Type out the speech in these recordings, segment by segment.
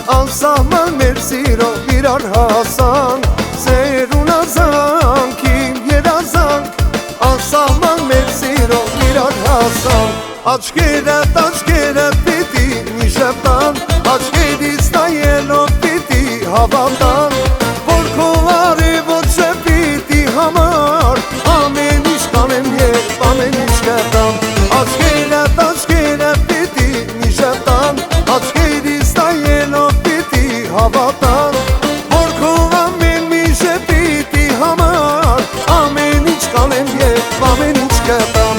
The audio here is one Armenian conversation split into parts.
Անսահման մեր սիրով իրար հասանք, սերուն ազանք, իմ երազանք, անսահման մեր սիրով իրար հասանք։ Աչքերդ պիտի մի շպտան, աչքերից նայելով պիտի հավատան, որ քո արևոտ շպիտի համար ամեն ինչ կանեմ և ամեն ինչ կտամ։ Աչքերդ պիտի մի շպտան, աչքերից նայելով պիտի հավատան, որ քո ամեն մի շպիտի համար ամեն ինչ կանեմ և ամեն ինչ կտամ։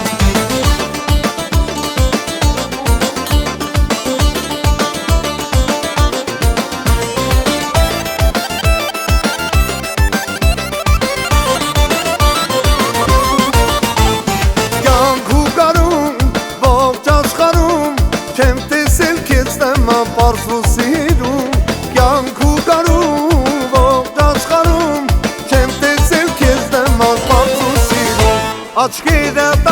Չեմ տեսել քեզ նման պարզ ու սիրուն, կյանք ու կարում ողջ աշխարհում, չեմ տեսել քեզ նման պարզ ու սիրուն։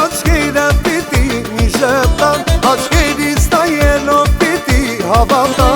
Աչքերդ պիտի մի շպտան, աչքերից նայելով պիտի հավատան,